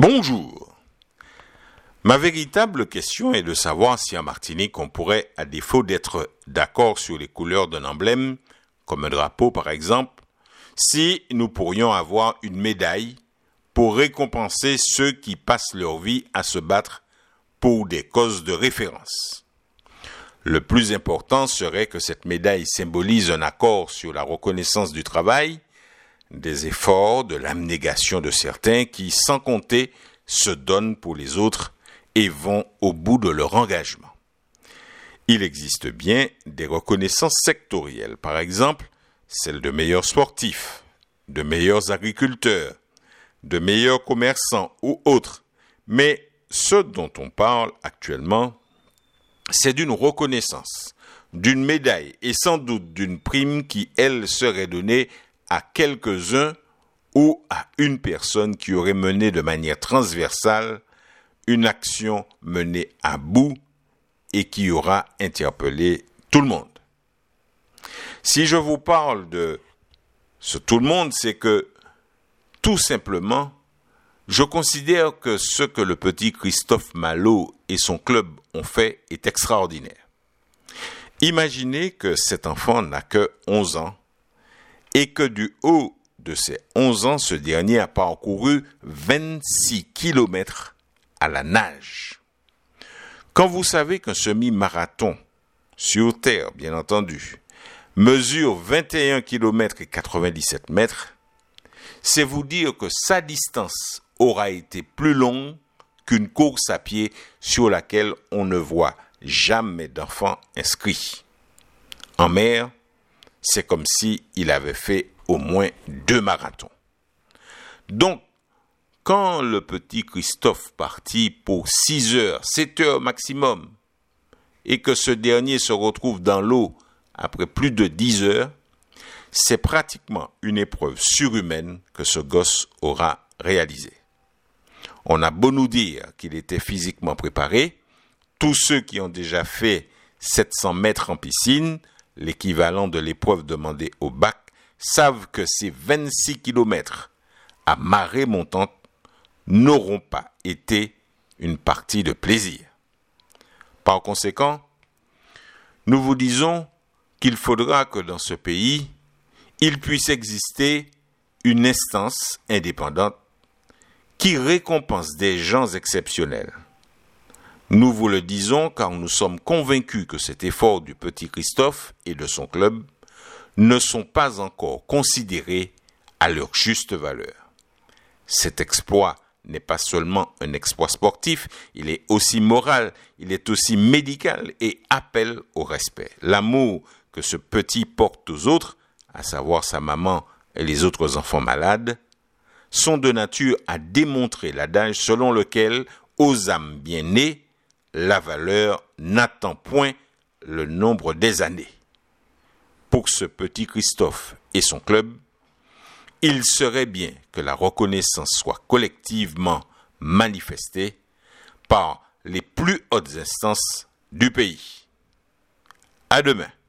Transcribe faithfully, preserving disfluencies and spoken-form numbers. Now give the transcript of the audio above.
Bonjour. Ma véritable question est de savoir si en Martinique on pourrait, à défaut d'être d'accord sur les couleurs d'un emblème, comme un drapeau par exemple, si nous pourrions avoir une médaille pour récompenser ceux qui passent leur vie à se battre pour des causes de référence. Le plus important serait que cette médaille symbolise un accord sur la reconnaissance du travail, des efforts, de l'abnégation de certains qui, sans compter, se donnent pour les autres et vont au bout de leur engagement. Il existe bien des reconnaissances sectorielles, par exemple, celle de meilleurs sportifs, de meilleurs agriculteurs, de meilleurs commerçants ou autres, mais ce dont on parle actuellement, c'est d'une reconnaissance, d'une médaille et sans doute d'une prime qui, elle, serait donnée à quelques-uns ou à une personne qui aurait mené de manière transversale une action menée à bout et qui aura interpellé tout le monde. Si je vous parle de ce tout le monde, c'est que, tout simplement, je considère que ce que le petit Christophe Malo et son club ont fait est extraordinaire. Imaginez que cet enfant n'a que onze ans et que du haut de ses onze ans, ce dernier a parcouru vingt-six kilomètres à la nage. Quand vous savez qu'un semi-marathon, sur terre bien entendu, mesure vingt et un kilomètres et quatre-vingt-dix-sept mètres, c'est vous dire que sa distance aura été plus longue qu'une course à pied sur laquelle on ne voit jamais d'enfants inscrits. En mer, c'est comme si il avait fait au moins deux marathons. Donc, quand le petit Christophe partit pour six heures, sept heures maximum, et que ce dernier se retrouve dans l'eau après plus de dix heures, c'est pratiquement une épreuve surhumaine que ce gosse aura réalisée. On a beau nous dire qu'il était physiquement préparé, tous ceux qui ont déjà fait sept cents mètres en piscine, l'équivalent de l'épreuve demandée au bac, savent que ces vingt-six kilomètres à marée montante n'auront pas été une partie de plaisir. Par conséquent, nous vous disons qu'il faudra que dans ce pays, il puisse exister une instance indépendante qui récompense des gens exceptionnels. Nous vous le disons car nous sommes convaincus que cet effort du petit Christophe et de son club ne sont pas encore considérés à leur juste valeur. Cet exploit n'est pas seulement un exploit sportif, il est aussi moral, il est aussi médical et appelle au respect. L'amour que ce petit porte aux autres, à savoir sa maman et les autres enfants malades, sont de nature à démontrer l'adage selon lequel, aux âmes bien nées, la valeur n'attend point le nombre des années. Pour ce petit Christophe et son club, il serait bien que la reconnaissance soit collectivement manifestée par les plus hautes instances du pays. À demain.